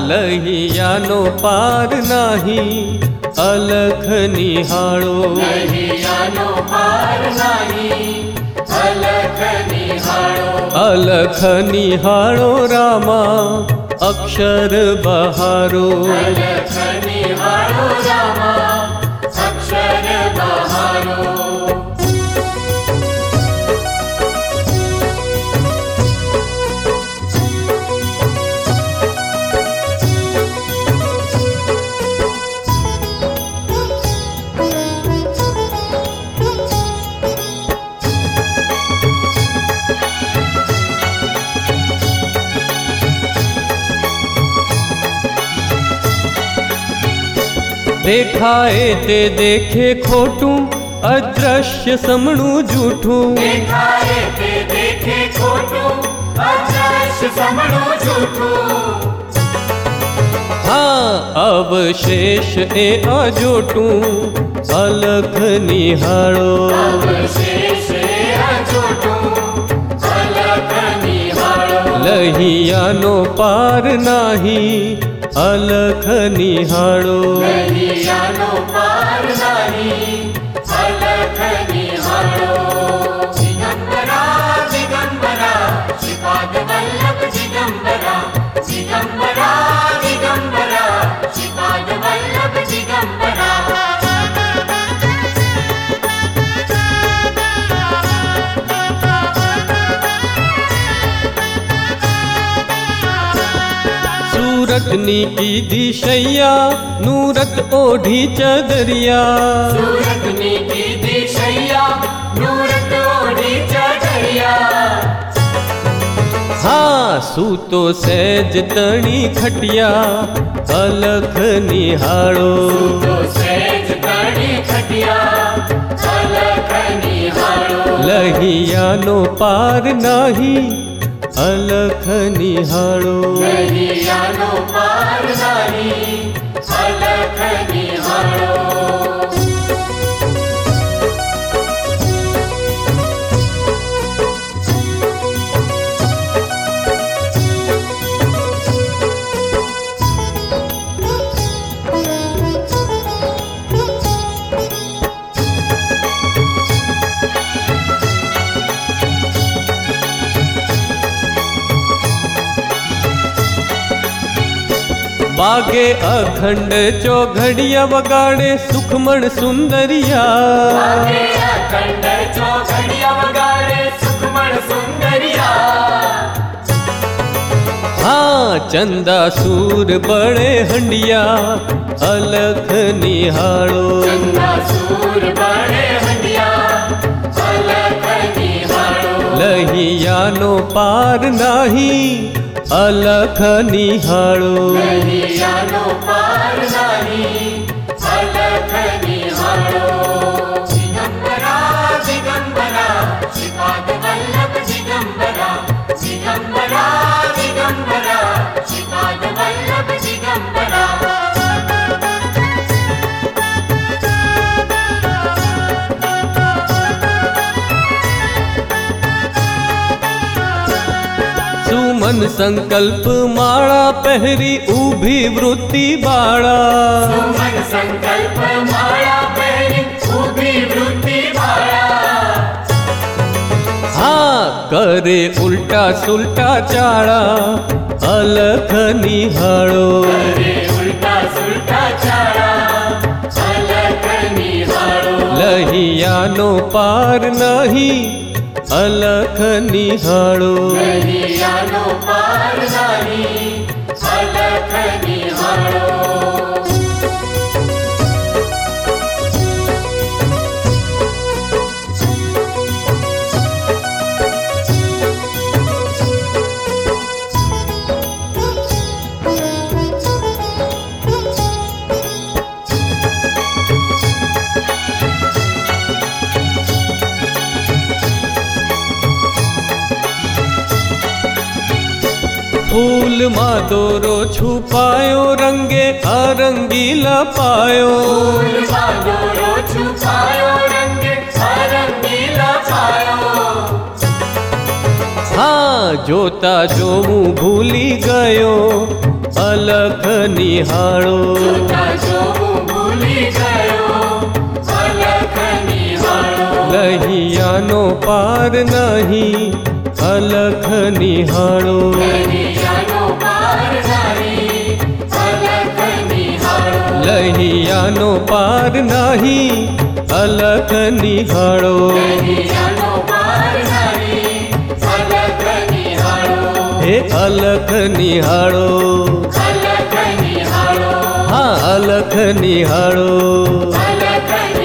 लहियानो पार नाही अलख निहाळो, लहियानो पार नाही अलख निहाळो, अलख निहाळो रामा अक्षर बहारो, अलख निहाळो रामा अक्षर बहारो। देखाए ते देखे खोटू अदृश्य समणु झूठू, देखाए ते देखे खोटू अदृश्य समणु झूठू। हाँ अवशेष ए अजोटू अलख निहाळो, अवशेष ए अजोटू अलख निहाळो, लहियानो पार नाही अलख निहाळो, लहियानो पार नाही अलख निहाळो। दिगंबरा दिगंबरा श्रीपाद वल्लभ दिगंबरा, दिगंबरा दिगंबरा श्रीपाद वल्लभ दिगंबरा। सूरतनी की दिशैया नूरत ओढ़ी चदरिया, सूरतनी की दिशैया नूरत ओढ़ी चदरिया। हाँ सूतो सहज तणी खटिया अलख निहाळो, तो सहज तणी खटिया अलख निहाळो, लहियानो पार नाही अलख निहाळो, लहियानो पार नाही अलख निहाळो। बागे अखंड चौघड़िया वगाड़े सुखमण सुंदरिया, बागे अखंड चौघड़िया वगाड़े सुखमण सुंदरिया। हाँ चंदा सूर बड़े हंडिया अलख निहाळो, चंदा सूर बड़े हंडिया अलख निहाळो, लहियानो पार नाही अलख निहाळो, लहियानो पार नाही अलख निहाळो। दिगंबरा दिगंबरा श्रीपाद वल्लभ दिगंबरा, दिगंबरा दिगंबरा श्रीपाद वल्लभ दिगंबरा। सुमन संकल्प माळा पहरी उभी वृत्ति बाळा, सुमन संकल्प माळा पहरी उभी वृत्ति बाळा। हाँ करे उल्टा सुलटा चाळा अलख निहाळो, करे उल्टा सुलटा चाळा अलख निहाळो, लहियानो पार नाही अलख निहाळो, लहियानो पार नाही अलख निहाळो। फूल मादोरो छुपायो रंगे अरंगीला पायो, फूल मादोरो छुपायो रंगे अरंगीला पायो। हाँ जोता जो मुँ भूली गयो અલખ નિહાળો જોતા જોવું ભૂલી ગયો અલખ નિહાળો લહિયાનો પાર નહીં અલખ નિહાળો લહિયાનો પાર નહીં અલખ નિહાળો લહિયાનો પાર નહીં અલખ નિહાળો લહિયાનો પાર નહીં અલખ નિહાળો હે અલખ નિહાળો અલખ નિહાળો હા અલખ નિહાળો અલખ